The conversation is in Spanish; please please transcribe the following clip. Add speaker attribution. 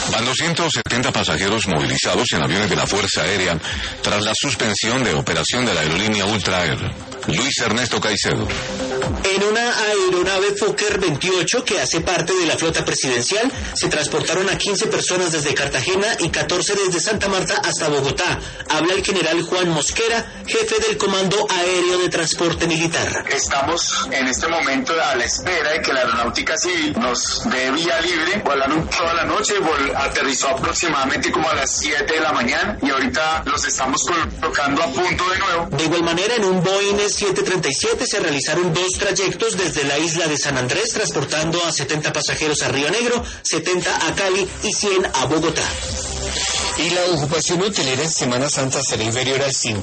Speaker 1: Van 270 pasajeros movilizados en aviones de la Fuerza Aérea tras la suspensión de operación de la aerolínea Ultra Air. Luis Ernesto Caicedo.
Speaker 2: En una aeronave Fokker 28 que hace parte de la flota presidencial, se transportaron a 15 personas desde Cartagena y 14 desde Santa Marta hasta Bogotá. Habla el general Juan Mosquera, jefe del Comando Aéreo de Transporte Militar.
Speaker 3: Estamos en este momento a la espera de que la Aeronáutica Civil nos dé vía libre. Volaron toda la noche, aterrizó aproximadamente como a las 7 de la mañana y ahorita los estamos colocando a punto de nuevo.
Speaker 2: De igual manera, en un Boeing 737 se realizaron 2 trayectos desde la isla de San Andrés, transportando a 70 pasajeros a Río Negro, 70 a Cali y 100 a Bogotá.
Speaker 4: Y la ocupación hotelera en Semana Santa será inferior al 5%.